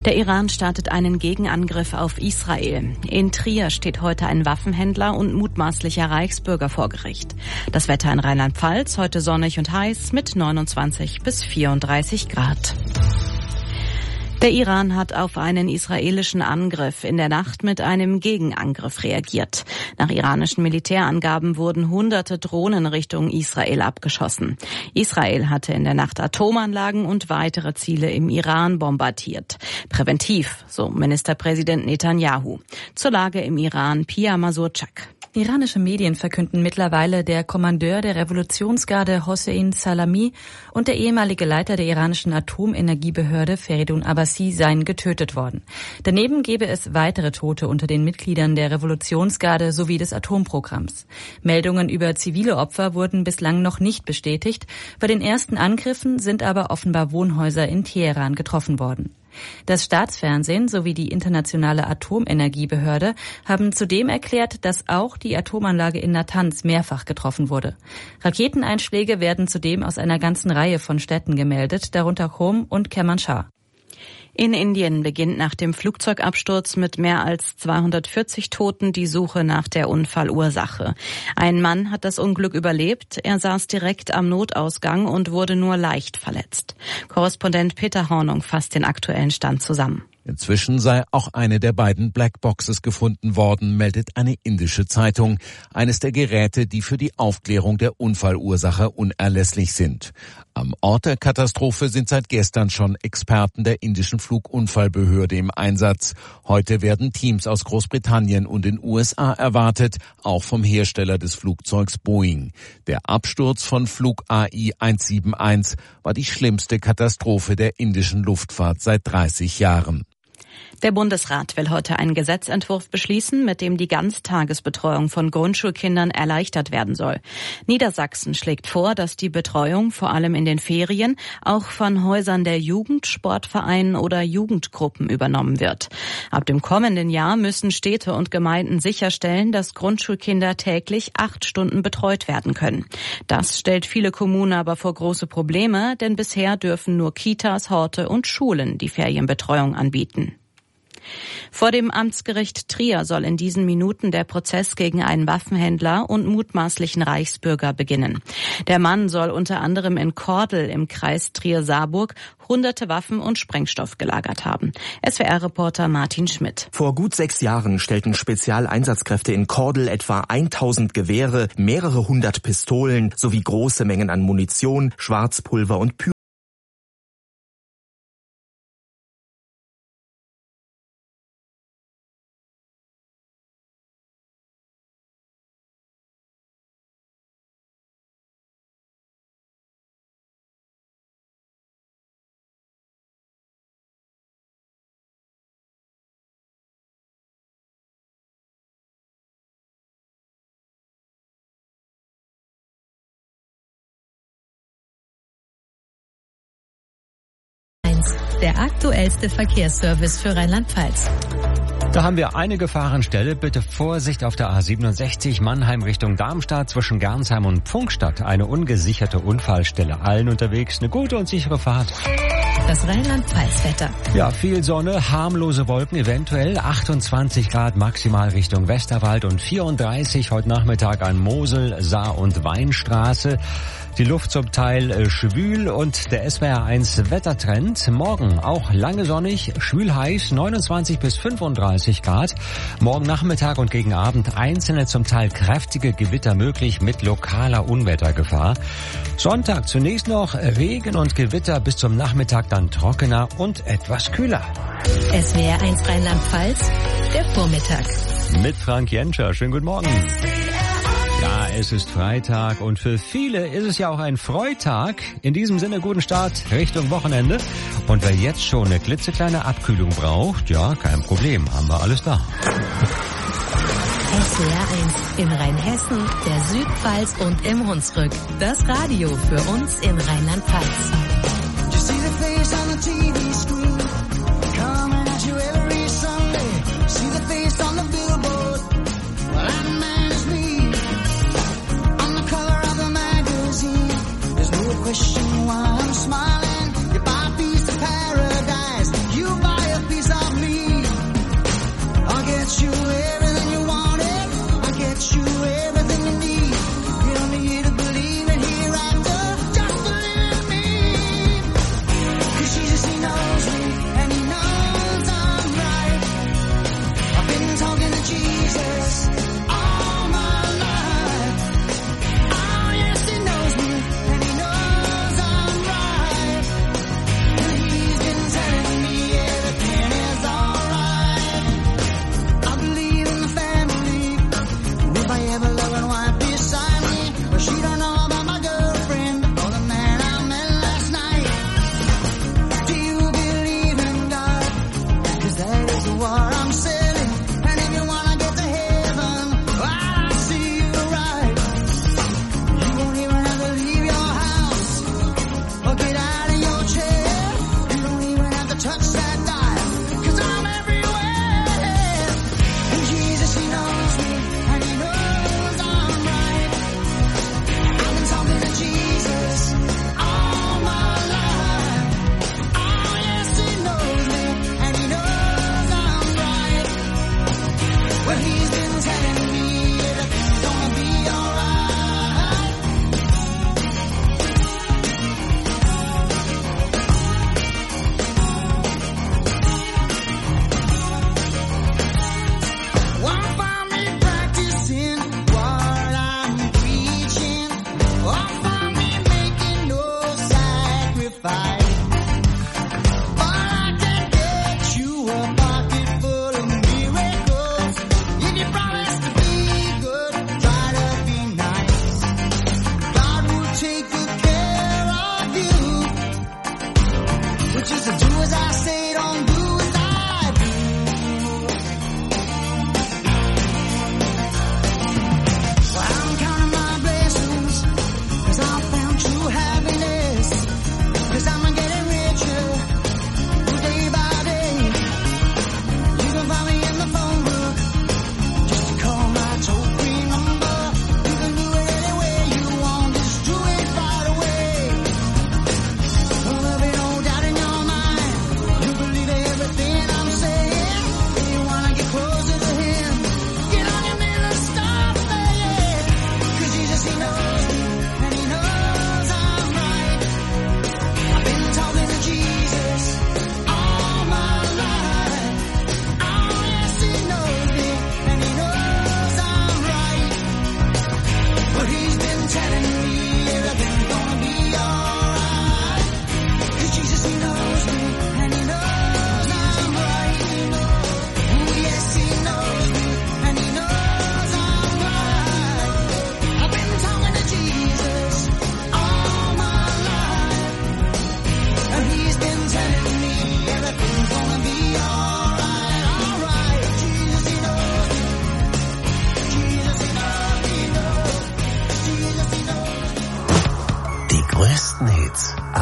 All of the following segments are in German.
Der Iran startet einen Gegenangriff auf Israel. In Trier steht heute ein Waffenhändler und mutmaßlicher Reichsbürger vor Gericht. Das Wetter in Rheinland-Pfalz, heute sonnig und heiß mit 29 bis 34 Grad. Der Iran hat auf einen israelischen Angriff in der Nacht mit einem Gegenangriff reagiert. Nach iranischen Militärangaben wurden Hunderte Drohnen Richtung Israel abgeschossen. Israel hatte in der Nacht Atomanlagen und weitere Ziele im Iran bombardiert. Präventiv, so Ministerpräsident Netanyahu. Zur Lage im Iran, Pia Masurczak. Iranische Medien verkünden mittlerweile, der Kommandeur der Revolutionsgarde Hossein Salami und der ehemalige Leiter der iranischen Atomenergiebehörde Feridun Abbasi seien getötet worden. Daneben gebe es weitere Tote unter den Mitgliedern der Revolutionsgarde sowie des Atomprogramms. Meldungen über zivile Opfer wurden bislang noch nicht bestätigt. Bei den ersten Angriffen sind aber offenbar Wohnhäuser in Teheran getroffen worden. Das Staatsfernsehen sowie die Internationale Atomenergiebehörde haben zudem erklärt, dass auch die Atomanlage in Natanz mehrfach getroffen wurde. Raketeneinschläge werden zudem aus einer ganzen Reihe von Städten gemeldet, darunter Qom und Kermanshah. In Indien beginnt nach dem Flugzeugabsturz mit mehr als 240 Toten die Suche nach der Unfallursache. Ein Mann hat das Unglück überlebt. Er saß direkt am Notausgang und wurde nur leicht verletzt. Korrespondent Peter Hornung fasst den aktuellen Stand zusammen. Inzwischen sei auch eine der beiden Blackboxes gefunden worden, meldet eine indische Zeitung. Eines der Geräte, die für die Aufklärung der Unfallursache unerlässlich sind. Am Ort der Katastrophe sind seit gestern schon Experten der indischen Flugunfallbehörde im Einsatz. Heute werden Teams aus Großbritannien und den USA erwartet, auch vom Hersteller des Flugzeugs Boeing. Der Absturz von Flug AI 171 war die schlimmste Katastrophe der indischen Luftfahrt seit 30 Jahren. Der Bundesrat will heute einen Gesetzentwurf beschließen, mit dem die Ganztagesbetreuung von Grundschulkindern erleichtert werden soll. Niedersachsen schlägt vor, dass die Betreuung vor allem in den Ferien auch von Häusern der Jugend, Sportvereinen oder Jugendgruppen übernommen wird. Ab dem kommenden Jahr müssen Städte und Gemeinden sicherstellen, dass Grundschulkinder täglich 8 Stunden betreut werden können. Das stellt viele Kommunen aber vor große Probleme, denn bisher dürfen nur Kitas, Horte und Schulen die Ferienbetreuung anbieten. Vor dem Amtsgericht Trier soll in diesen Minuten der Prozess gegen einen Waffenhändler und mutmaßlichen Reichsbürger beginnen. Der Mann soll unter anderem in Kordel im Kreis Trier-Saarburg hunderte Waffen und Sprengstoff gelagert haben. SWR-Reporter Martin Schmidt. Vor gut 6 Jahren stellten Spezialeinsatzkräfte in Kordel etwa 1000 Gewehre, mehrere hundert Pistolen sowie große Mengen an Munition, Schwarzpulver und Der aktuellste Verkehrsservice für Rheinland-Pfalz. Da haben wir eine Gefahrenstelle. Bitte Vorsicht auf der A67 Mannheim Richtung Darmstadt zwischen Gernsheim und Pfungstadt. Eine ungesicherte Unfallstelle. Allen unterwegs eine gute und sichere Fahrt. Das Rheinland-Pfalz-Wetter. Ja, viel Sonne, harmlose Wolken, eventuell 28 Grad maximal Richtung Westerwald und 34 heute Nachmittag an Mosel, Saar und Weinstraße. Die Luft zum Teil schwül und der SWR1 Wettertrend. Morgen auch lange sonnig, schwül heiß, 29 bis 35 Grad. Morgen Nachmittag und gegen Abend einzelne zum Teil kräftige Gewitter möglich mit lokaler Unwettergefahr. Sonntag zunächst noch Regen und Gewitter, bis zum Nachmittag dann trockener und etwas kühler. SWR1 Rheinland-Pfalz, der Vormittag. Mit Frank Jenscher. Schönen guten Morgen. Ja, es ist Freitag und für viele ist es ja auch ein Freitag. In diesem Sinne guten Start Richtung Wochenende. Und wer jetzt schon eine klitzekleine Abkühlung braucht, ja, kein Problem, haben wir alles da. SWR1 in Rheinhessen, der Südpfalz und im Hunsrück. Das Radio für uns in Rheinland-Pfalz. Question why I'm smiling. You buy a piece of paradise, you buy a piece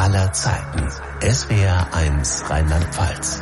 aller Zeiten. SWR 1 Rheinland-Pfalz.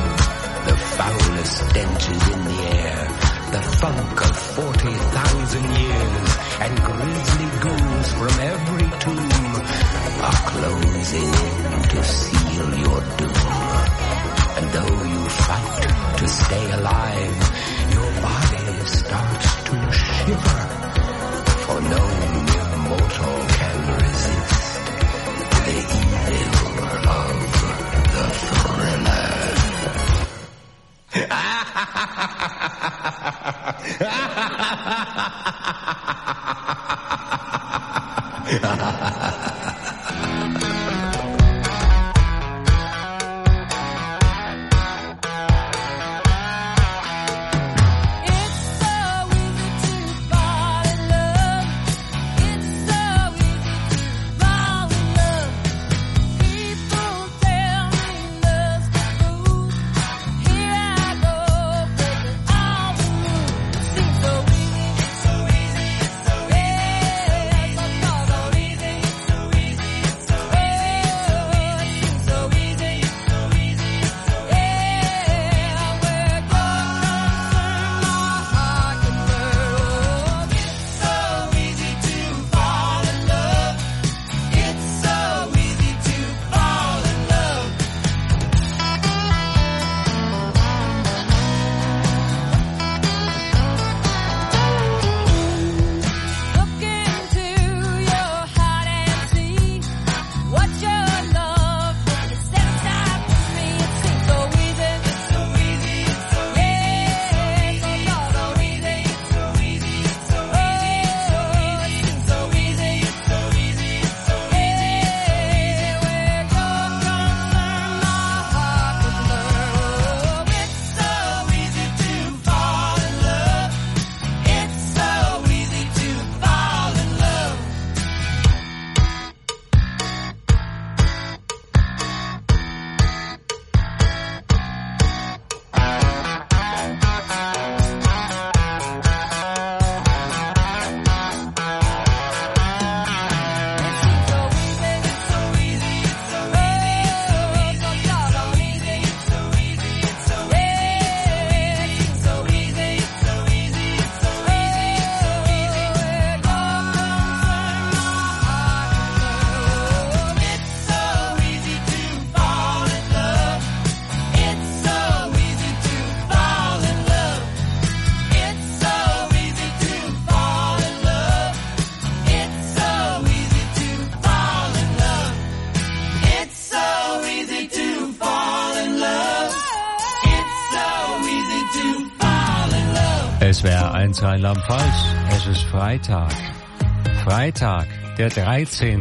stenches in the air, the funk of 40,000 easy to seal your doom. And though you fight to stay alive, your body starts to shiver, for no mere mortal can resist the evil of the thriller. SWR 1 Rheinland-Pfalz. Es ist Freitag. Freitag, der 13.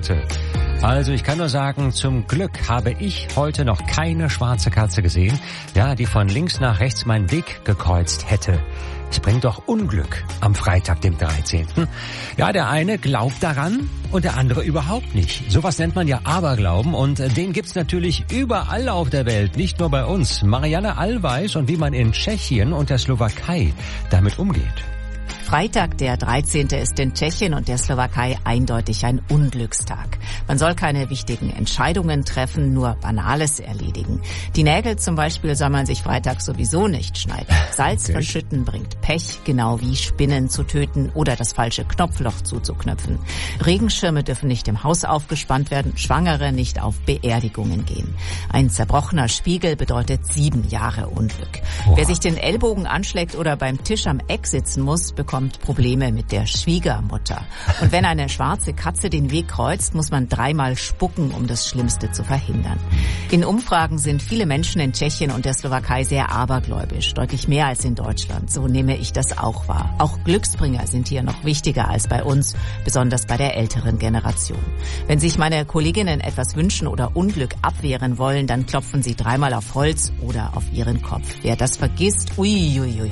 Also ich kann nur sagen, zum Glück habe ich heute noch keine schwarze Katze gesehen, ja, die von links nach rechts meinen Weg gekreuzt hätte. Es bringt doch Unglück am Freitag, dem 13. Ja, der eine glaubt daran und der andere überhaupt nicht. Sowas nennt man ja Aberglauben und den gibt's natürlich überall auf der Welt, nicht nur bei uns. Marianne All weiß und wie man in Tschechien und der Slowakei damit umgeht. Freitag, der 13. ist in Tschechien und der Slowakei eindeutig ein Unglückstag. Man soll keine wichtigen Entscheidungen treffen, nur Banales erledigen. Die Nägel zum Beispiel soll man sich Freitag sowieso nicht schneiden. Salz verschütten bringt Pech, genau wie Spinnen zu töten oder das falsche Knopfloch zuzuknöpfen. Regenschirme dürfen nicht im Haus aufgespannt werden, Schwangere nicht auf Beerdigungen gehen. Ein zerbrochener Spiegel bedeutet 7 Jahre Unglück. Wow. Wer sich den Ellbogen anschlägt oder beim Tisch am Eck sitzen muss, bekommt Probleme mit der Schwiegermutter. Und wenn eine schwarze Katze den Weg kreuzt, muss man 3-mal spucken, um das Schlimmste zu verhindern. In Umfragen sind viele Menschen in Tschechien und der Slowakei sehr abergläubisch, deutlich mehr als in Deutschland. So nehme ich das auch wahr. Auch Glücksbringer sind hier noch wichtiger als bei uns, besonders bei der älteren Generation. Wenn sich meine Kolleginnen etwas wünschen oder Unglück abwehren wollen, dann klopfen sie 3-mal auf Holz oder auf ihren Kopf. Wer das vergisst, uiuiuiui.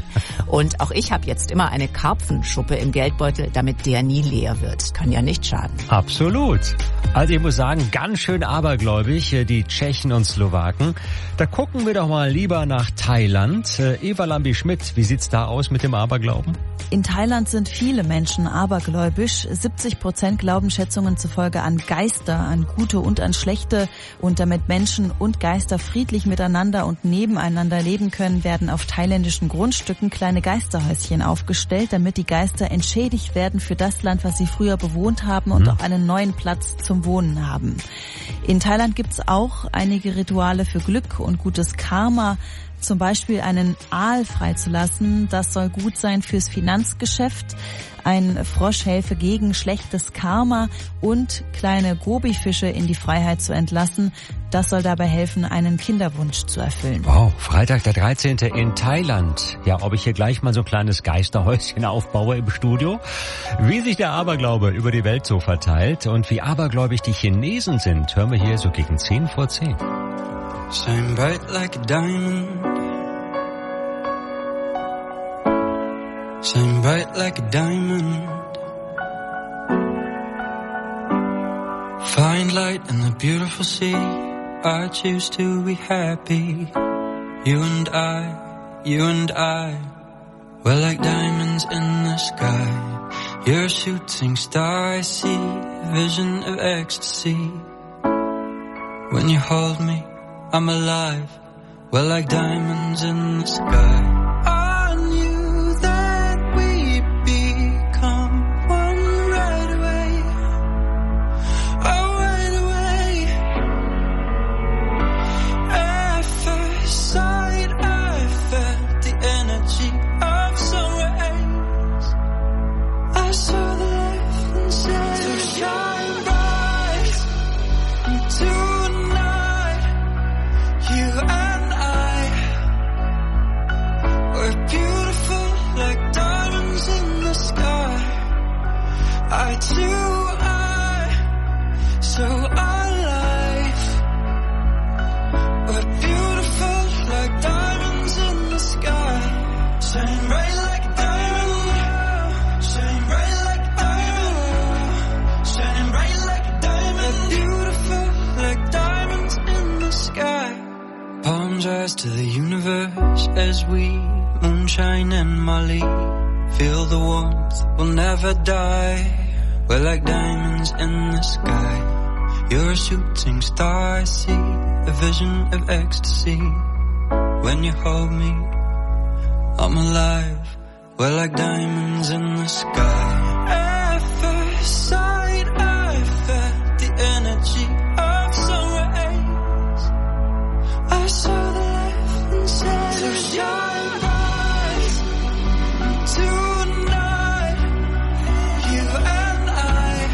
Und auch ich habe jetzt immer eine Karpfenschuppe im Geldbeutel, damit der nie leer wird. Kann ja nicht schaden. Absolut. Also ich muss sagen, ganz schön abergläubig, die Tschechen und Slowaken. Da gucken wir doch mal lieber nach Thailand. Eva Lambi-Schmidt, wie sieht's da aus mit dem Aberglauben? In Thailand sind viele Menschen abergläubisch. 70% glauben Schätzungen zufolge an Geister, an gute und an schlechte. Und damit Menschen und Geister friedlich miteinander und nebeneinander leben können, werden auf thailändischen Grundstücken kleine Geisterhäuschen aufgestellt. gestellt, damit die Geister entschädigt werden für das Land, was sie früher bewohnt haben und auch einen neuen Platz zum Wohnen haben. In Thailand gibt's auch einige Rituale für Glück und gutes Karma. Zum Beispiel einen Aal freizulassen, das soll gut sein fürs Finanzgeschäft. Ein Frosch helfe gegen schlechtes Karma und kleine Gobi-Fische in die Freiheit zu entlassen. Das soll dabei helfen, einen Kinderwunsch zu erfüllen. Wow, Freitag der 13. in Thailand. Ja, ob ich hier gleich mal so ein kleines Geisterhäuschen aufbaue im Studio? Wie sich der Aberglaube über die Welt so verteilt und wie abergläubig die Chinesen sind, hören wir hier so gegen 10 vor 10. Shine bright like a diamond. Shine bright like a diamond. Find light in the beautiful sea. I choose to be happy. You and I, we're like diamonds in the sky. You're a shooting star, I see a vision of ecstasy. When you hold me, I'm alive, we're like diamonds in the sky. I knew that we'd become one right away, oh right away. At first sight I felt the energy of sun rays. I saw the life inside to shine bright tonight. You and I, we're beautiful like diamonds in the sky. Eye to eye, so alive. We're beautiful like diamonds in the sky. Shine bright like a diamond. Shine bright like a diamond. Shining bright like a diamond. We're beautiful like diamonds in the sky. Palms rise to the universe as we moonshine and Molly. Feel the warmth, we'll never die. We're like diamonds in the sky. You're a shooting star, I see a vision of ecstasy. When you hold me, I'm alive. We're like diamonds in the sky. At first sight, I felt the energy of sun rays. I saw the life inside. So shine bright tonight. You and I,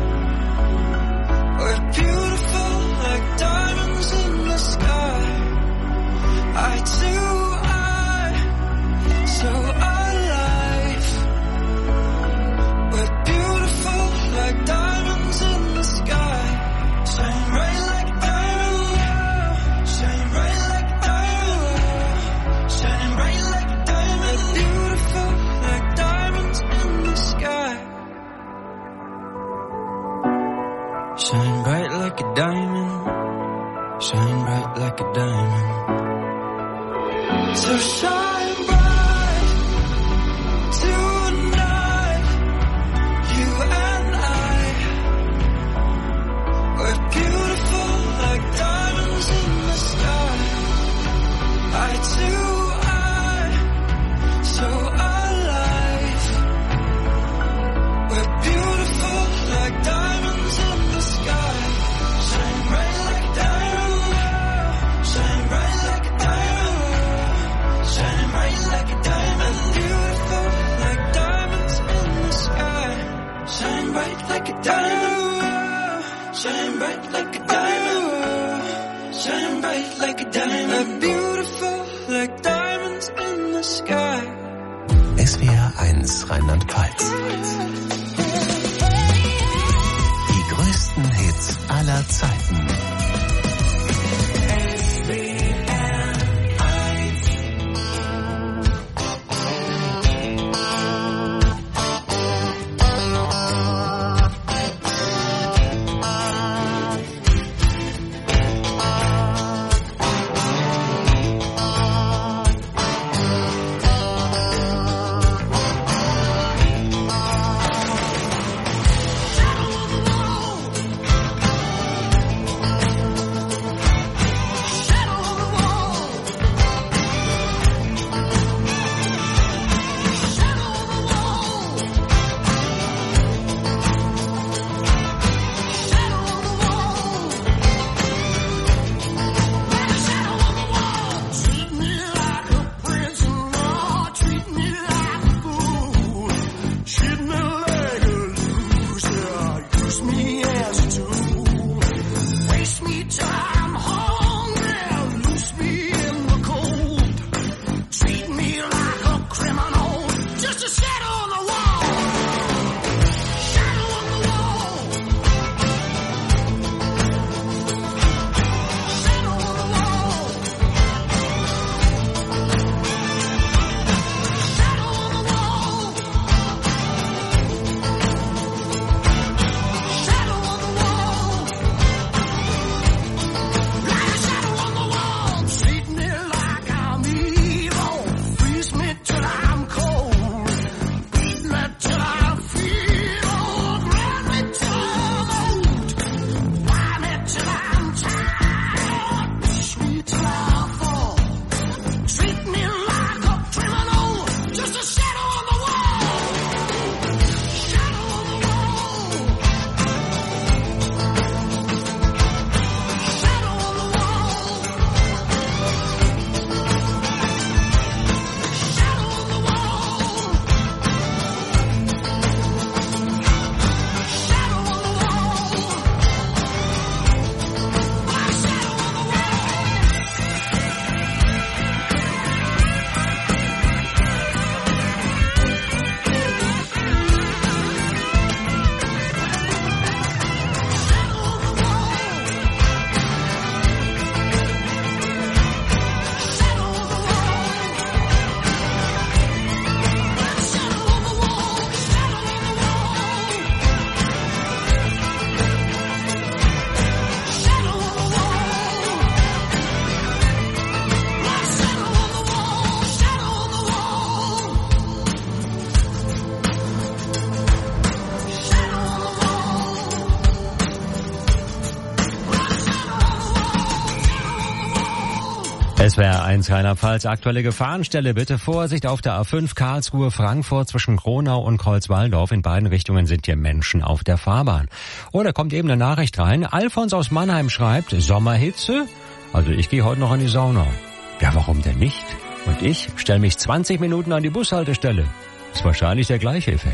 we're beautiful like diamonds in the sky. Eye to eye, so alive. We're beautiful like diamonds in the sky. Shine bright like a diamond. Shine bright like a diamond. Shining bright like a diamond. Beautiful like diamonds in the sky. Shine bright like a diamond. Shine bright like a diamond. So shine bright tonight. You and I, we're beautiful like diamonds in the sky. Eye to eye, so alive. We're beautiful like diamonds in the sky. Shine bright like a diamond. Shine bright like a diamond. Shining bright like a diamond. Beautiful like diamonds in the sky. Shine bright like a diamond. Shine bright like a diamond. Shine bright like a diamond. Beautiful like diamonds in the sky. SWR 1 Rheinland-Pfalz. Die größten Hits aller Zeiten. SWR 1 Rheinland-Pfalz, aktuelle Gefahrenstelle. Bitte Vorsicht auf der A5 Karlsruhe-Frankfurt zwischen Kronau und Kreuzwaldorf. In beiden Richtungen sind hier Menschen auf der Fahrbahn. Oh, da kommt eben eine Nachricht rein. Alfons aus Mannheim schreibt, Sommerhitze? Also ich gehe heute noch in die Sauna. Ja, warum denn nicht? Und ich stelle mich 20 Minuten an die Bushaltestelle. Ist wahrscheinlich der gleiche Effekt.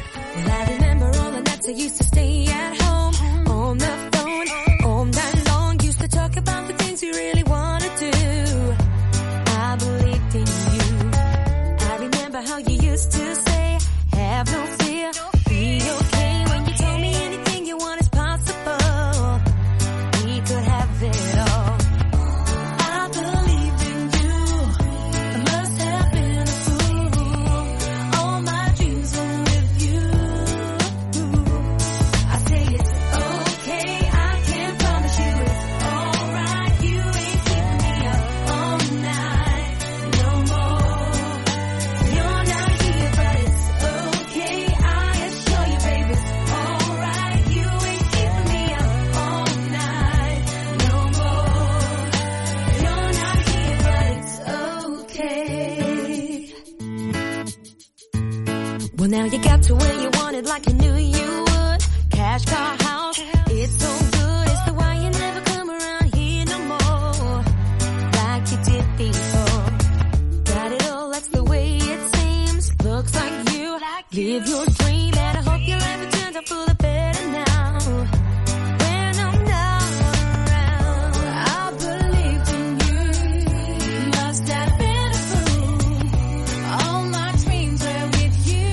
Well, now you got to where you wanted like you knew you would. Cash, car, house, it's so good. It's the why you never come around here no more like you did before. Got it all, that's the way it seems. Looks like you live your dream, and I hope your life turns out for the better now. When I'm not around, I believed in you. Must have been a fool. All my dreams were with you.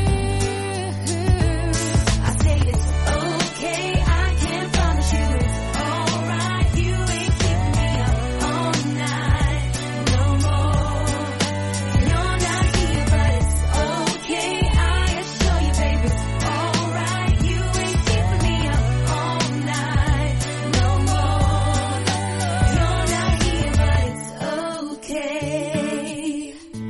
I say it's okay, I can promise you it's alright. You ain't keeping me up all night no more. You're not here, but it's okay. I assure you, baby, it's alright. You ain't keeping me up all night no more. You're not here, but it's okay.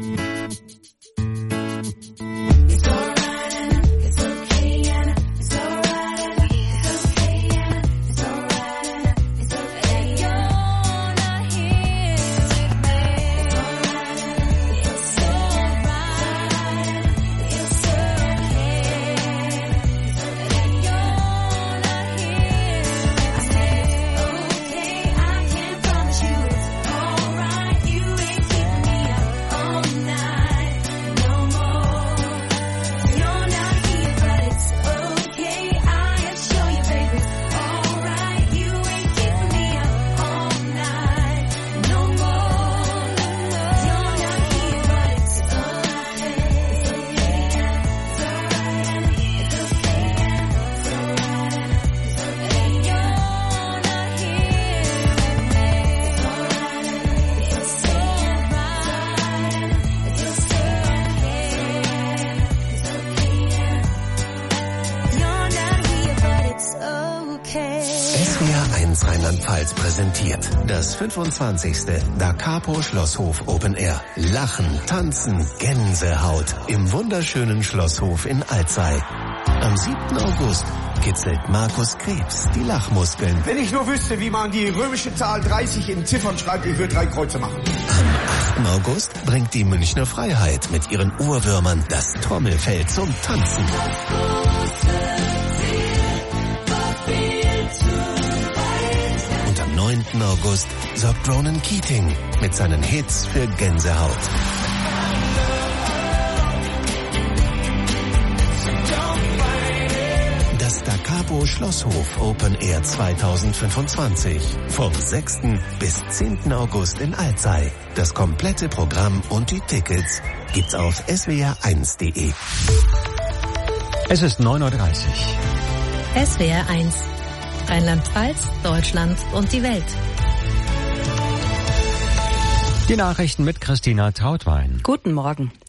It's alright and it's okay and it's alright and it's okay and it's alright and it's okay. You're not here with me. It's alright and it's alright and it's okay. You're not here. I say it's okay. I can promise you it's alright. You ain't keeping me up all night no more. You're not here, but it's okay. I assure you, baby, it's alright. You ain't keeping me up all night no more. You're not here, but it's alright. It's okay, it's alright, it's okay, it's alright, it's okay. You're not here with me. It's alright, it's alright, it's okay, you're not here, but it's okay. SWR 1 Rheinland-Pfalz präsentiert das 25. Da Capo Schlosshof Open Air. Lachen, tanzen, Gänsehaut im wunderschönen Schlosshof in Alzey. Am 7. August kitzelt Markus Krebs die Lachmuskeln. Wenn ich nur wüsste, wie man die römische Zahl 30 in Ziffern schreibt, ich würde 3 Kreuze machen. Am 8. August bringt die Münchner Freiheit mit ihren Urwürmern das Trommelfell zum Tanzen. Und am 9. August sorgt Ronan Keating mit seinen Hits für Gänsehaut. Das Da Capo Schlosshof Open Air 2025. Vom 6. bis 10. August in Alzey. Das komplette Programm und die Tickets gibt's auf swr1.de. Es ist 9:30 Uhr. SWR 1. Rheinland-Pfalz, Deutschland und die Welt. Die Nachrichten mit Christina Trautwein. Guten Morgen.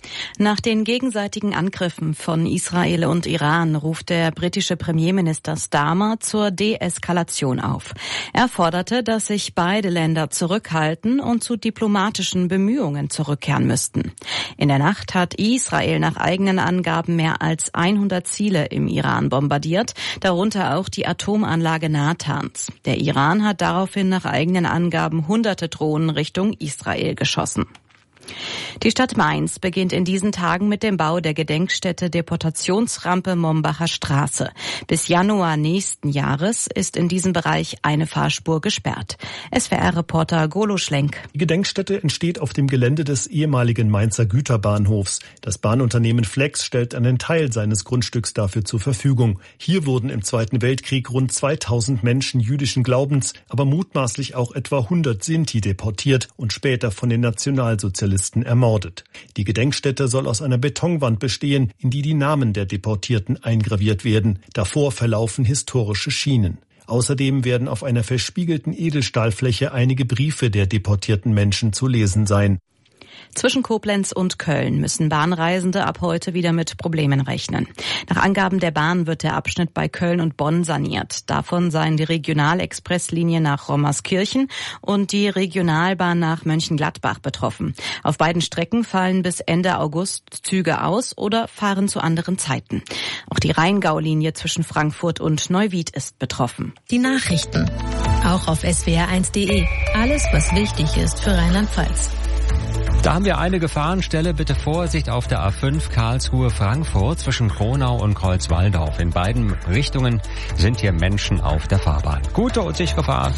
Nach den gegenseitigen Angriffen von Israel und Iran ruft der britische Premierminister Starmer zur Deeskalation auf. Er forderte, dass sich beide Länder zurückhalten und zu diplomatischen Bemühungen zurückkehren müssten. In der Nacht hat Israel nach eigenen Angaben mehr als 100 Ziele im Iran bombardiert, darunter auch die Atomanlage Natanz. Der Iran hat daraufhin nach eigenen Angaben hunderte Drohnen Richtung Israel geschossen. Die Stadt Mainz beginnt in diesen Tagen mit dem Bau der Gedenkstätte Deportationsrampe Mombacher Straße. Bis Januar nächsten Jahres ist in diesem Bereich eine Fahrspur gesperrt. SWR-Reporter Golo Schlenk. Die Gedenkstätte entsteht auf dem Gelände des ehemaligen Mainzer Güterbahnhofs. Das Bahnunternehmen Flex stellt einen Teil seines Grundstücks dafür zur Verfügung. Hier wurden im Zweiten Weltkrieg rund 2000 Menschen jüdischen Glaubens, aber mutmaßlich auch etwa 100 Sinti deportiert und später von den Nationalsozialisten ermordet. Die Gedenkstätte soll aus einer Betonwand bestehen, in die die Namen der Deportierten eingraviert werden. Davor verlaufen historische Schienen. Außerdem werden auf einer verspiegelten Edelstahlfläche einige Briefe der deportierten Menschen zu lesen sein. Zwischen Koblenz und Köln müssen Bahnreisende ab heute wieder mit Problemen rechnen. Nach Angaben der Bahn wird der Abschnitt bei Köln und Bonn saniert. Davon seien die Regionalexpresslinie nach Rommerskirchen und die Regionalbahn nach Mönchengladbach betroffen. Auf beiden Strecken fallen bis Ende August Züge aus oder fahren zu anderen Zeiten. Auch die Rheingau-Linie zwischen Frankfurt und Neuwied ist betroffen. Die Nachrichten. Auch auf swr1.de. Alles, was wichtig ist für Rheinland-Pfalz. Da haben wir eine Gefahrenstelle. Bitte Vorsicht auf der A5 Karlsruhe-Frankfurt zwischen Kronau und Kreuzwaldorf. In beiden Richtungen sind hier Menschen auf der Fahrbahn. Gute und sichere Fahrt.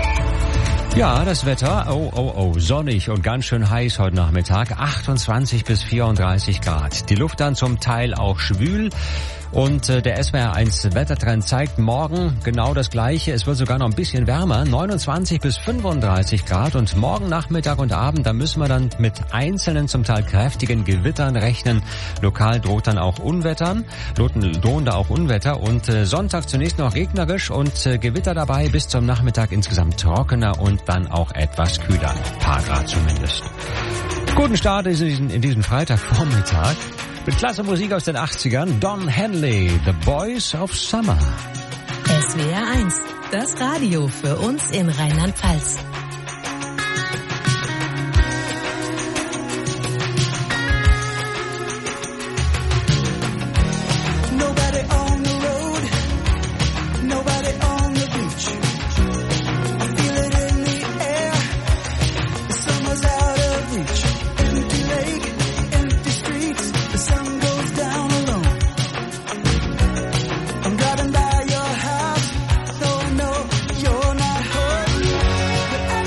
Ja, das Wetter, sonnig und ganz schön heiß heute Nachmittag, 28 bis 34 Grad. Die Luft dann zum Teil auch schwül. Und der SWR1 Wettertrend zeigt morgen genau das Gleiche. Es wird sogar noch ein bisschen wärmer, 29 bis 35 Grad. Und morgen Nachmittag und Abend, da müssen wir dann mit einzelnen, zum Teil kräftigen Gewittern rechnen. Lokal drohen da auch Unwetter. Und Sonntag zunächst noch regnerisch und Gewitter dabei, bis zum Nachmittag insgesamt trockener und dann auch etwas kühler. Ein paar Grad zumindest. Guten Start in diesen Freitagvormittag. Mit klasse Musik aus den 80ern, Don Henley, The Boys of Summer. SWR1, das Radio für uns in Rheinland-Pfalz. Driving by your house, so I know you're not home.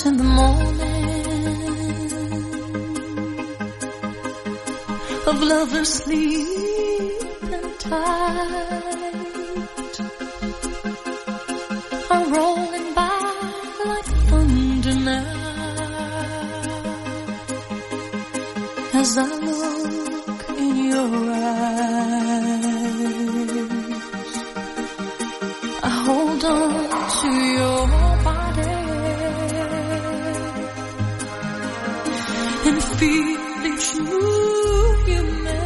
kiss in the morning, of lovers sleeping tight, are rolling by like thunder now. As I look in your eyes, I hold on to your body and feel each move you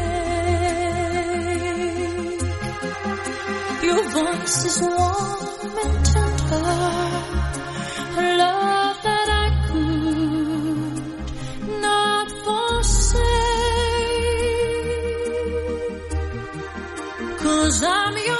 make. Your voice is warm and tender, a love that I could not forsake, 'cause I'm your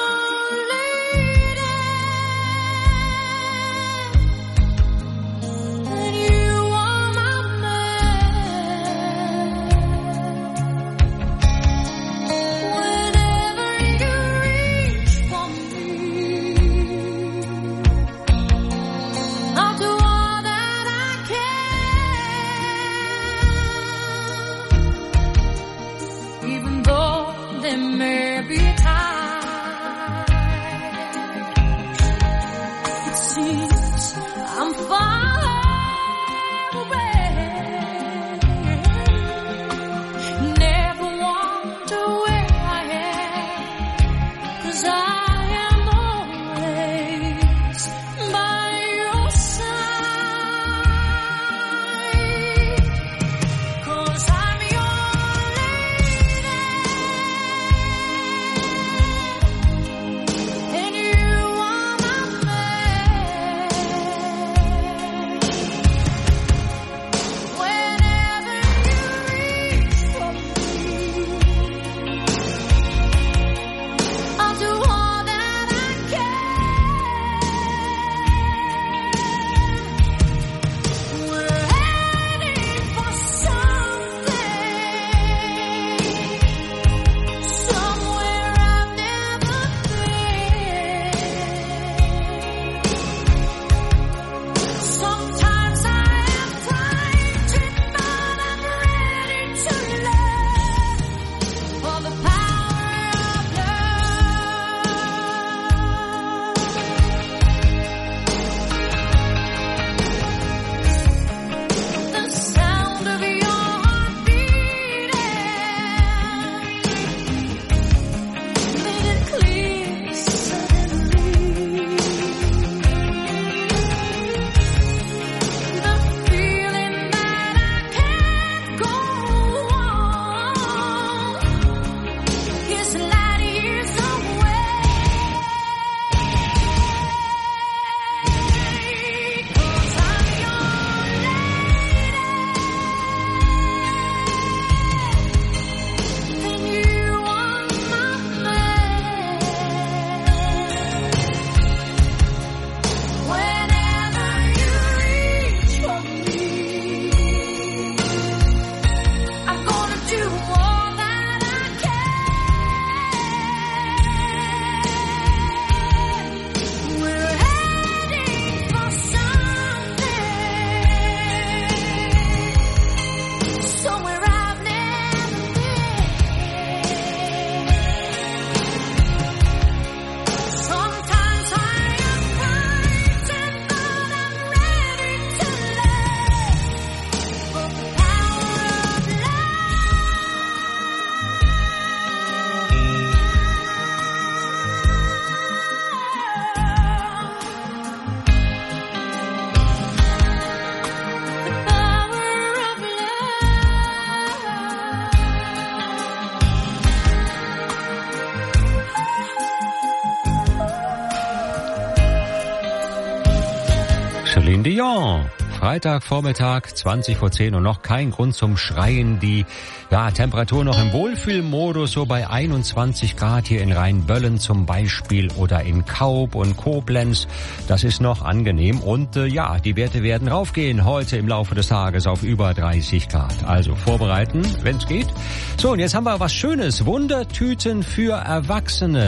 Celine Dion. Freitagvormittag, 20:10 und noch kein Grund zum Schreien. Die Temperatur noch im Wohlfühlmodus, so bei 21 Grad hier in Rheinböllen zum Beispiel oder in Kaub und Koblenz. Das ist noch angenehm und die Werte werden raufgehen heute im Laufe des Tages auf über 30 Grad. Also vorbereiten, wenn's geht. So, und jetzt haben wir was Schönes. Wundertüten für Erwachsene.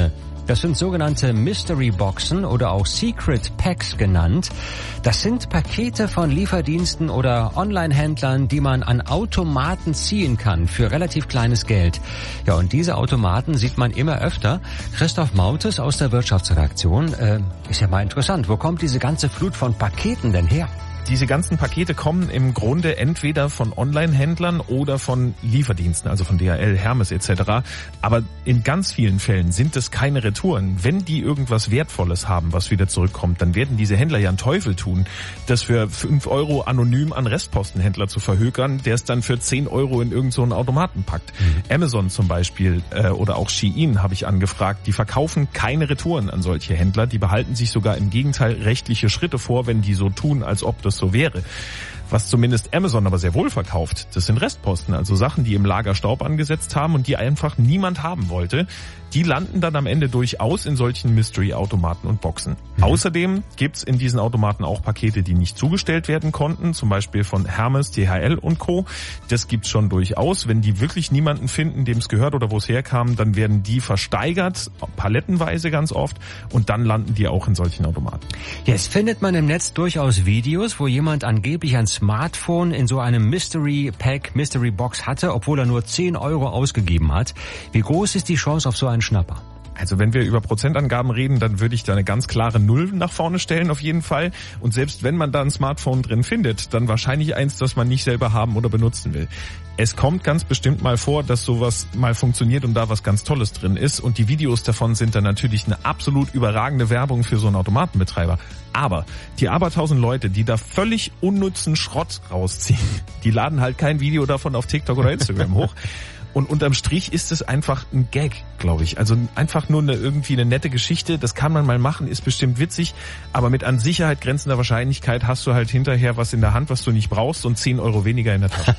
Das sind sogenannte Mystery Boxen oder auch Secret Packs genannt. Das sind Pakete von Lieferdiensten oder Online-Händlern, die man an Automaten ziehen kann für relativ kleines Geld. Ja, und diese Automaten sieht man immer öfter. Christoph Mautes aus der Wirtschaftsredaktion. Ist ja mal interessant, wo kommt diese ganze Flut von Paketen denn her? Diese ganzen Pakete kommen im Grunde entweder von Online-Händlern oder von Lieferdiensten, also von DHL, Hermes etc. Aber in ganz vielen Fällen sind es keine Retouren. Wenn die irgendwas Wertvolles haben, was wieder zurückkommt, dann werden diese Händler ja einen Teufel tun, das für 5 Euro anonym an Restpostenhändler zu verhökern, der es dann für 10 Euro in irgend so einen Automaten packt. Amazon zum Beispiel oder auch Shein habe ich angefragt, die verkaufen keine Retouren an solche Händler. Die behalten sich sogar im Gegenteil rechtliche Schritte vor, wenn die so tun, als ob das so wäre. Was zumindest Amazon aber sehr wohl verkauft, das sind Restposten, also Sachen, die im Lager Staub angesetzt haben und die einfach niemand haben wollte. Die landen dann am Ende durchaus in solchen Mystery-Automaten und Boxen. Außerdem gibt's in diesen Automaten auch Pakete, die nicht zugestellt werden konnten, zum Beispiel von Hermes, DHL und Co. Das gibt's schon durchaus. Wenn die wirklich niemanden finden, dem es gehört oder wo es herkam, dann werden die versteigert, palettenweise ganz oft, und dann landen die auch in solchen Automaten. Jetzt findet man im Netz durchaus Videos, wo jemand angeblich ein Smartphone in so einem Mystery Pack, Mystery Box hatte, obwohl er nur 10 Euro ausgegeben hat. Wie groß ist die Chance auf so einen Schnapper? Also wenn wir über Prozentangaben reden, dann würde ich da eine ganz klare Null nach vorne stellen auf jeden Fall. Und selbst wenn man da ein Smartphone drin findet, dann wahrscheinlich eins, das man nicht selber haben oder benutzen will. Es kommt ganz bestimmt mal vor, dass sowas mal funktioniert und da was ganz Tolles drin ist. Und die Videos davon sind dann natürlich eine absolut überragende Werbung für so einen Automatenbetreiber. Aber die abertausend Leute, die da völlig unnützen Schrott rausziehen, die laden halt kein Video davon auf TikTok oder Instagram hoch. Und unterm Strich ist es einfach ein Gag, glaube ich. Also einfach nur irgendwie eine nette Geschichte. Das kann man mal machen, ist bestimmt witzig. Aber mit an Sicherheit grenzender Wahrscheinlichkeit hast du halt hinterher was in der Hand, was du nicht brauchst, und 10 Euro weniger in der Tasche.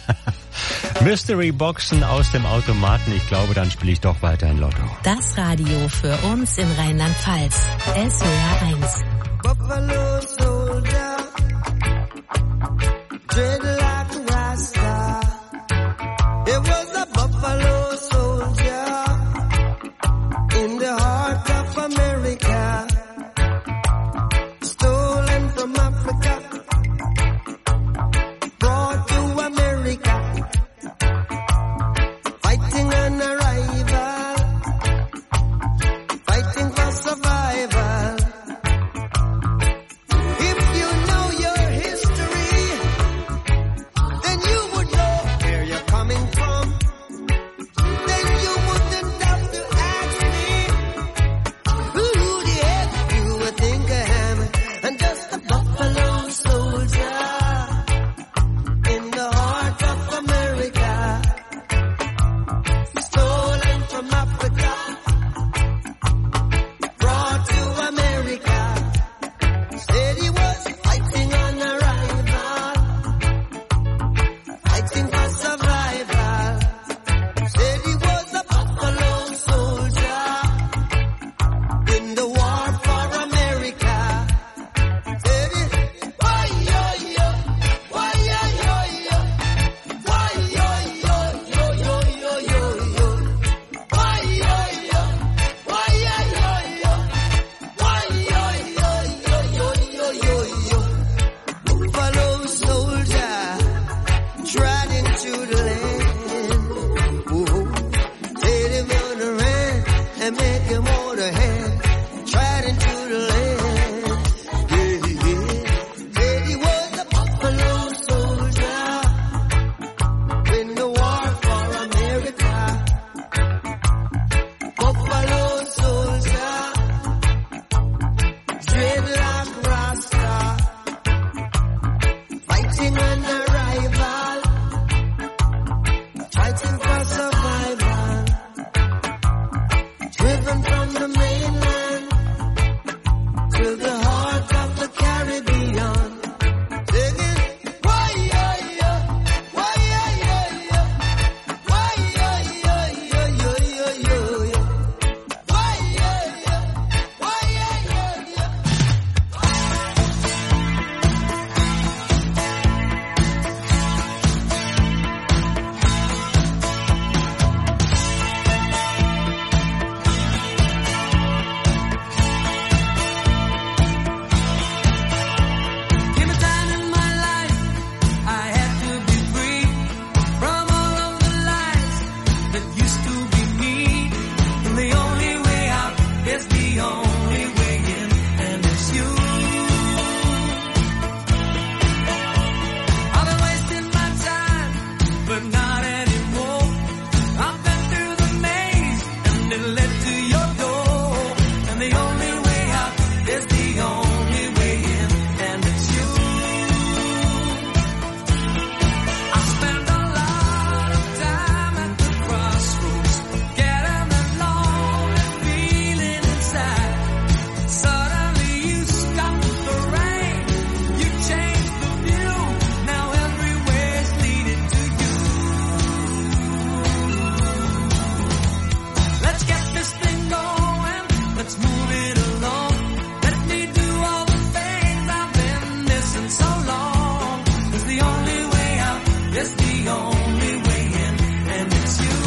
Mystery Boxen aus dem Automaten. Ich glaube, dann spiele ich doch weiter in Lotto. Das Radio für uns in Rheinland-Pfalz. SWR 1. Buffalo soldier, dreadlock rasta. It was a buffalo soldier in the heart of America, stolen from Africa, brought to America, fighting an arrival, fighting for survival. If you know your history, then you would know where you're coming from. Then you wouldn't have to ask me who the heck you would think I am. I'm just a buffalo soldier in the heart of America, stolen from Africa, brought to America. Said he was fighting on arrival, fighting for survival. Said he was a buffalo soldier in the war for America. Said he, why yo yo, why yo yo yo, why yo yo yo yo yo yo yo, why yo yo, why yo yo yo, why yo yo yo yo yo yo. Buffalo soldier trod into the land. Whoa. Said him on the land and make him hold a hand. Trod into the land. Yeah, yeah. Said he was a buffalo soldier in the war for America. Buffalo soldier, dreadlock rasta, fighting an arrival, fighting for survival, driven from the mainland. let's move it along. Let me do all the things I've been missing so long. It's the only way out, it's the only way in, and it's you.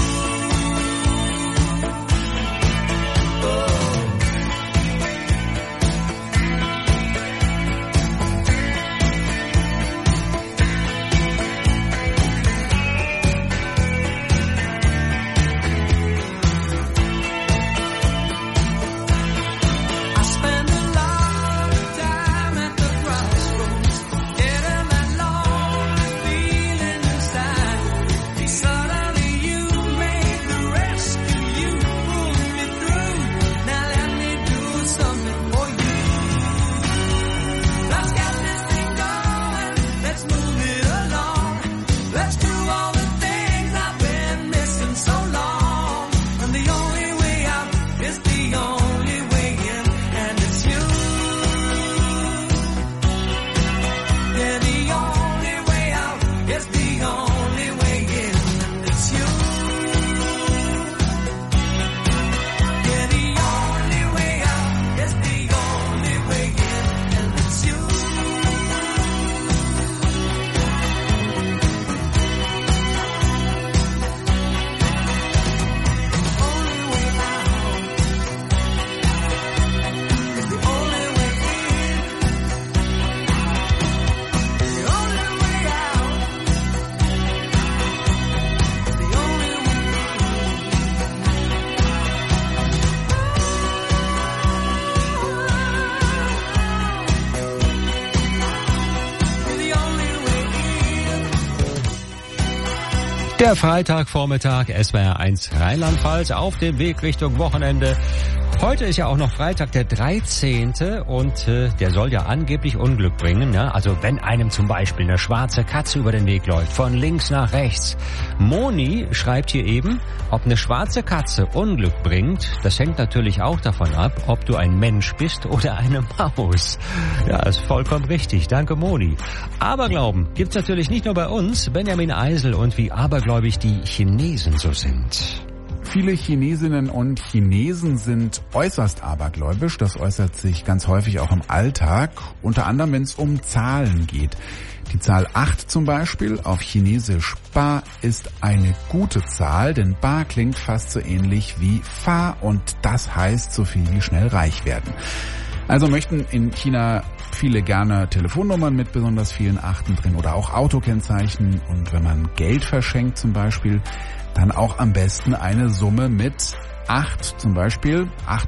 Der Freitagvormittag, SWR 1 Rheinland-Pfalz auf dem Weg Richtung Wochenende. Heute ist ja auch noch Freitag, der 13. und der soll ja angeblich Unglück bringen. Ja? Also wenn einem zum Beispiel eine schwarze Katze über den Weg läuft, von links nach rechts. Moni schreibt hier eben, ob eine schwarze Katze Unglück bringt, das hängt natürlich auch davon ab, ob du ein Mensch bist oder eine Maus. Ja, ist vollkommen richtig. Danke, Moni. Aberglauben gibt's natürlich nicht nur bei uns. Benjamin Eisel und wie abergläubig die Chinesen so sind. Viele Chinesinnen und Chinesen sind äußerst abergläubisch. Das äußert sich ganz häufig auch im Alltag, unter anderem wenn es um Zahlen geht. Die Zahl 8 zum Beispiel, auf Chinesisch Ba, ist eine gute Zahl, denn Ba klingt fast so ähnlich wie Fa und das heißt so viel wie schnell reich werden. Also möchten in China viele gerne Telefonnummern mit besonders vielen Achten drin oder auch Autokennzeichen und wenn man Geld verschenkt zum Beispiel, dann auch am besten eine Summe mit 8, zum Beispiel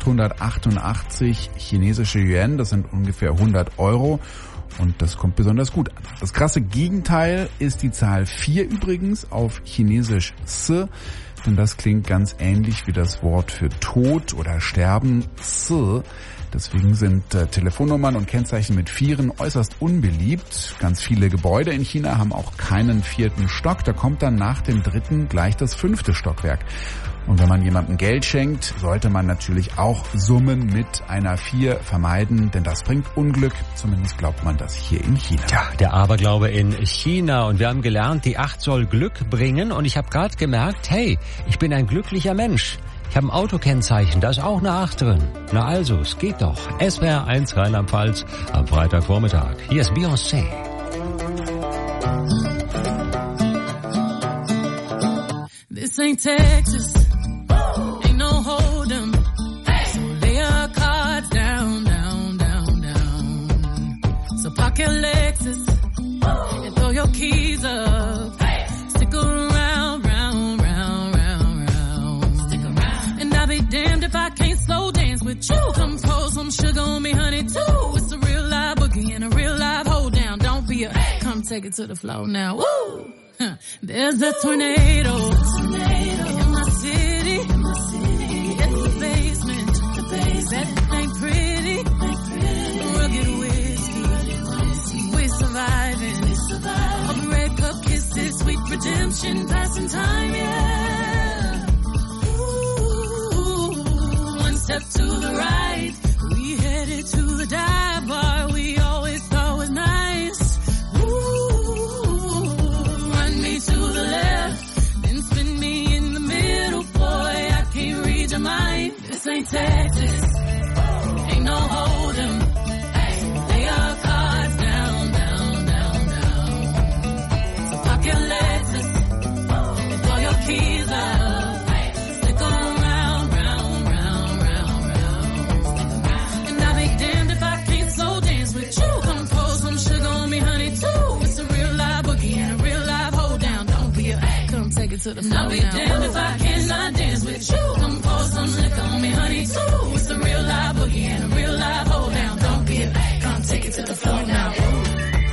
888 chinesische Yuan, das sind ungefähr 100 Euro und das kommt besonders gut an. Das krasse Gegenteil ist die Zahl 4 übrigens auf Chinesisch Si, denn das klingt ganz ähnlich wie das Wort für Tod oder Sterben, Si. Deswegen sind Telefonnummern und Kennzeichen mit Vieren äußerst unbeliebt. Ganz viele Gebäude in China haben auch keinen 4. Stock. Da kommt dann nach dem 3. gleich das 5. Stockwerk. Und wenn man jemandem Geld schenkt, sollte man natürlich auch Summen mit einer 4 vermeiden, denn das bringt Unglück. Zumindest glaubt man das hier in China. Ja, der Aberglaube in China. Und wir haben gelernt, die 8 soll Glück bringen. Und ich habe gerade gemerkt, hey, ich bin ein glücklicher Mensch. Ich habe ein Autokennzeichen, da ist auch eine 8 drin. Na also, es geht doch. SWR 1 Rheinland-Pfalz am Freitagvormittag. Hier ist Beyoncé. This ain't Texas, ain't no hold'em. So lay your cards down, down, down, down. So park your Lexus and throw your keys up. Stick around, round, round, round, round. Stick around. And I'll be damned if I can't slow dance with you. Come pour some sugar on me, honey, too. It's a real live boogie and a real live hold down. Don't be a, come take it to the floor now. Woo! There's a tornado in my city. It's the basement. That ain't pretty. Rugged whiskey. We're surviving. All the red cup kisses, sweet redemption, passing time, yeah. Ooh, one step to the right. We headed to the dive bar we always thought was nice. To the left, then spin me in the middle, boy, I can't read your mind. This ain't Texas, to the floor. I'll be damned if I cannot dance with you. Come pour some liquor on me, honey, too. It's a real live boogie and a real live hold down. Don't be a come take it to the floor now. Ooh.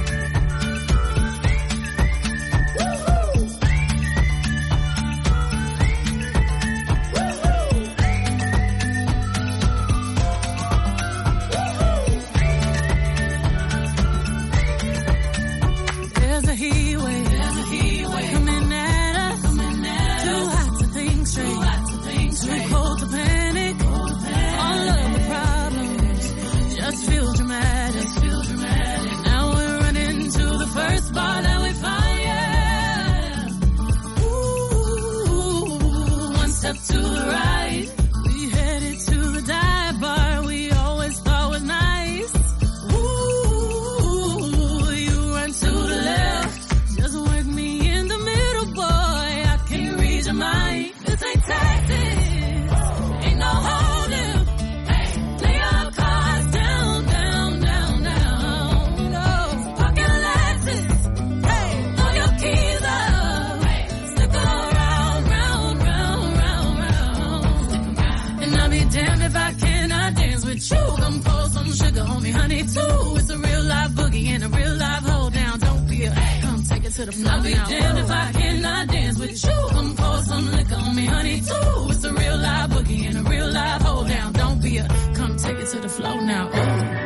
I'll be damned if I cannot dance with you. Come pour some liquor on me, honey, too. It's a real live boogie and a real live hold down. Don't be a come take it to the floor now. Ooh.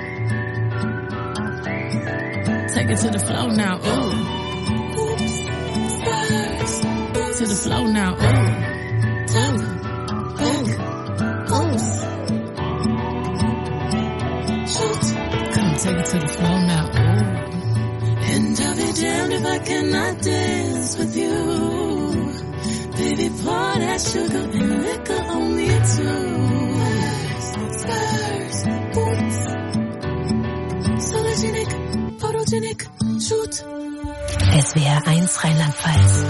Take it to the floor now. Ooh. Oops. Stars. To the floor now. Ooh. Oops. Shoot. Come take it to the floor now. Ooh. And I'll be damned if I cannot dance with you. Baby, pour that sugar and liquor on me too. Stars, boots, Solargenic, Photogenic, shoot. SWR 1 Rheinland-Pfalz.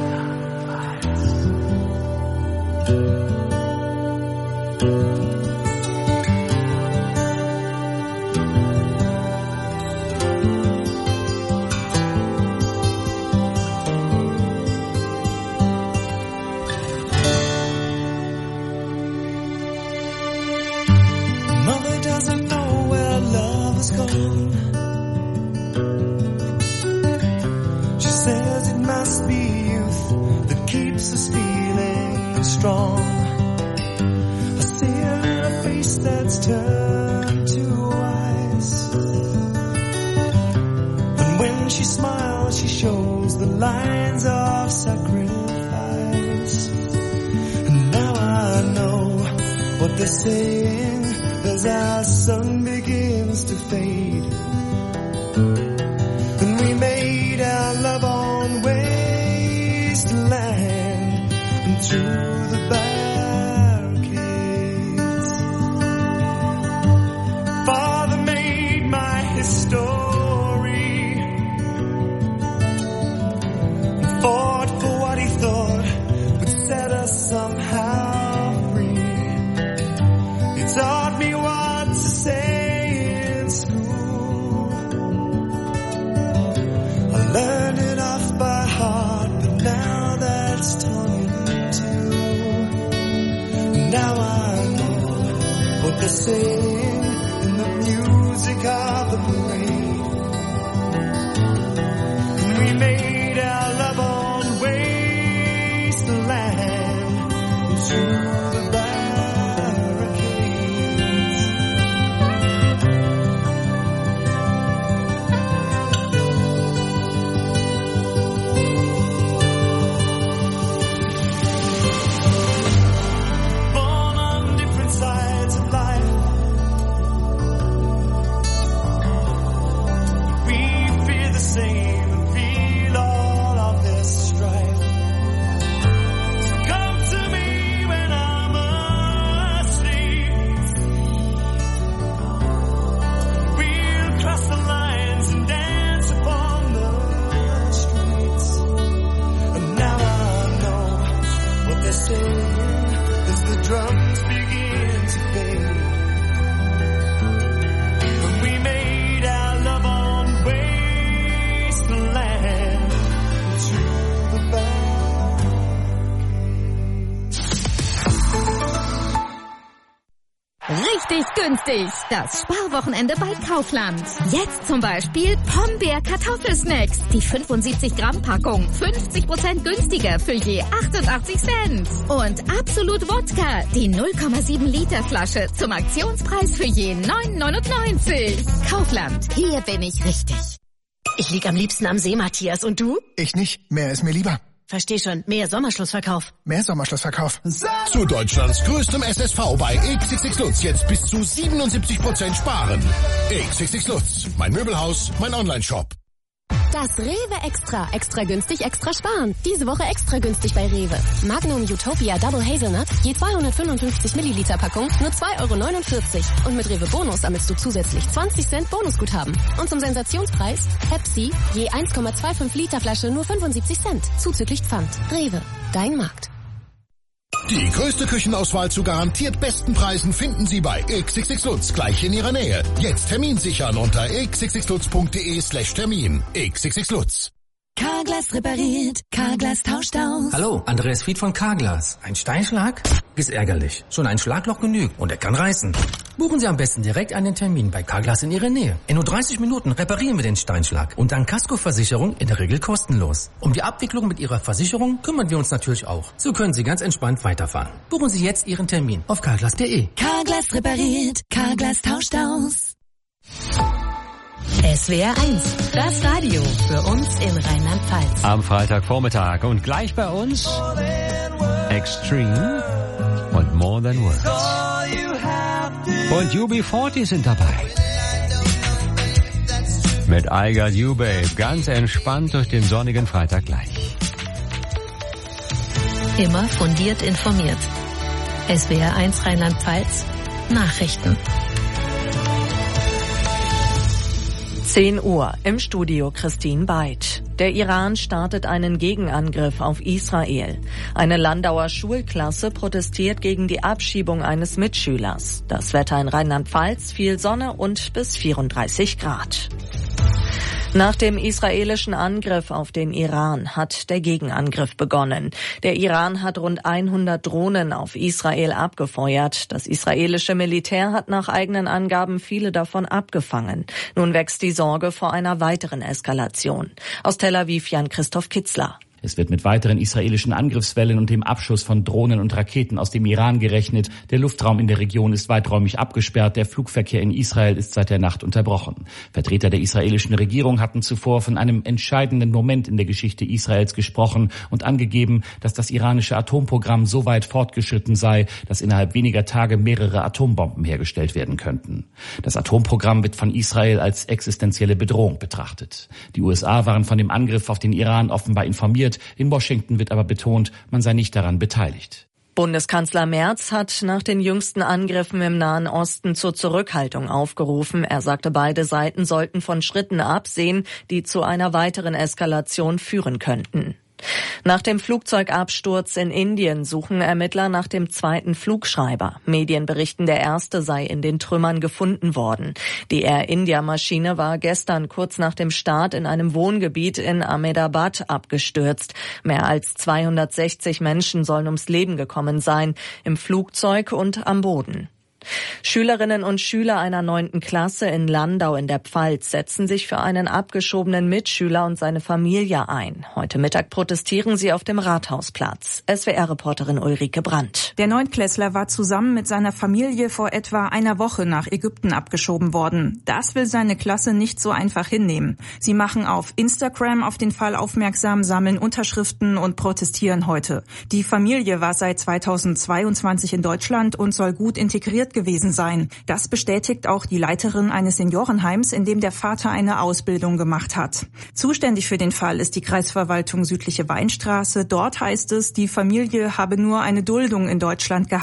They're saying as our sun begins to fade, and we made our love on wasteland and through the barricades. Father made my history and fought for what he thought would set us somehow. Taught me what to say in school. I learned it off by heart, but now that's torn in two. Now I know what they're saying in the music of the parade. And we made our love on wasteland through the günstig. Das Sparwochenende bei Kaufland. Jetzt zum Beispiel Pombeer-Kartoffelsnacks. Die 75-Gramm-Packung 50% günstiger für je 88 Cent. Und Absolut Wodka, die 0,7-Liter-Flasche zum Aktionspreis für je 9,99. Kaufland, hier bin ich richtig. Ich lieg am liebsten am See, Matthias. Und du? Ich nicht. Meer ist mir lieber. Versteh schon. Mehr Sommerschlussverkauf. Mehr Sommerschlussverkauf. Zu Deutschlands größtem SSV bei XXX Lutz jetzt bis zu 77% sparen. XXX Lutz. Mein Möbelhaus, mein Onlineshop. Das Rewe Extra günstig, extra sparen. Diese Woche extra günstig bei Rewe. Magnum Utopia Double Hazelnut, je 255 Milliliter Packung, nur 2,49 €. Und mit Rewe Bonus sammelst du zusätzlich 20 Cent Bonusguthaben. Und zum Sensationspreis, Pepsi, je 1,25 Liter Flasche, nur 75 Cent. Zuzüglich Pfand. Rewe, dein Markt. Die größte Küchenauswahl zu garantiert besten Preisen finden Sie bei XXX Lutz, gleich in Ihrer Nähe. Jetzt Termin sichern unter xxxlutz.de/Termin. XXX Lutz. Carglass repariert, Carglass tauscht aus. Hallo, Andreas Fried von Carglass. Ein Steinschlag? Ist ärgerlich. Schon ein Schlagloch genügt und er kann reißen. Buchen Sie am besten direkt einen Termin bei Carglass in Ihrer Nähe. In nur 30 Minuten reparieren wir den Steinschlag und dank Kaskoversicherung in der Regel kostenlos. Um die Abwicklung mit Ihrer Versicherung kümmern wir uns natürlich auch. So können Sie ganz entspannt weiterfahren. Buchen Sie jetzt Ihren Termin auf carglass.de. Carglass repariert, Carglass tauscht aus. SWR 1, das Radio für uns in Rheinland-Pfalz. Am Freitagvormittag und gleich bei uns Extreme und More Than Words. Und UB40 sind dabei. Mit I Got You Babe, ganz entspannt durch den sonnigen Freitag gleich. Immer fundiert informiert. SWR 1 Rheinland-Pfalz, Nachrichten. 10 Uhr im Studio Christine Beid. Der Iran startet einen Gegenangriff auf Israel. Eine Landauer Schulklasse protestiert gegen die Abschiebung eines Mitschülers. Das Wetter in Rheinland-Pfalz, viel Sonne und bis 34 Grad. Nach dem israelischen Angriff auf den Iran hat der Gegenangriff begonnen. Der Iran hat rund 100 Drohnen auf Israel abgefeuert. Das israelische Militär hat nach eigenen Angaben viele davon abgefangen. Nun wächst die Sorge vor einer weiteren Eskalation. Aus Tel Aviv Jan-Christoph Kitzler. Es wird mit weiteren israelischen Angriffswellen und dem Abschuss von Drohnen und Raketen aus dem Iran gerechnet. Der Luftraum in der Region ist weiträumig abgesperrt. Der Flugverkehr in Israel ist seit der Nacht unterbrochen. Vertreter der israelischen Regierung hatten zuvor von einem entscheidenden Moment in der Geschichte Israels gesprochen und angegeben, dass das iranische Atomprogramm so weit fortgeschritten sei, dass innerhalb weniger Tage mehrere Atombomben hergestellt werden könnten. Das Atomprogramm wird von Israel als existenzielle Bedrohung betrachtet. Die USA waren von dem Angriff auf den Iran offenbar informiert. In Washington wird aber betont, man sei nicht daran beteiligt. Bundeskanzler Merz hat nach den jüngsten Angriffen im Nahen Osten zur Zurückhaltung aufgerufen. Er sagte, beide Seiten sollten von Schritten absehen, die zu einer weiteren Eskalation führen könnten. Nach dem Flugzeugabsturz in Indien suchen Ermittler nach dem zweiten Flugschreiber. Medien berichten, der erste sei in den Trümmern gefunden worden. Die Air India-Maschine war gestern kurz nach dem Start in einem Wohngebiet in Ahmedabad abgestürzt. Mehr als 260 Menschen sollen ums Leben gekommen sein, im Flugzeug und am Boden. Schülerinnen und Schüler einer 9. Klasse in Landau in der Pfalz setzen sich für einen abgeschobenen Mitschüler und seine Familie ein. Heute Mittag protestieren sie auf dem Rathausplatz. SWR-Reporterin Ulrike Brandt. Der Neuntklässler war zusammen mit seiner Familie vor etwa einer Woche nach Ägypten abgeschoben worden. Das will seine Klasse nicht so einfach hinnehmen. Sie machen auf Instagram auf den Fall aufmerksam, sammeln Unterschriften und protestieren heute. Die Familie war seit 2022 in Deutschland und soll gut integriert gewesen sein. Das bestätigt auch die Leiterin eines Seniorenheims, in dem der Vater eine Ausbildung gemacht hat. Zuständig für den Fall ist die Kreisverwaltung Südliche Weinstraße. Dort heißt es, die Familie habe nur eine Duldung in Deutschland gehabt.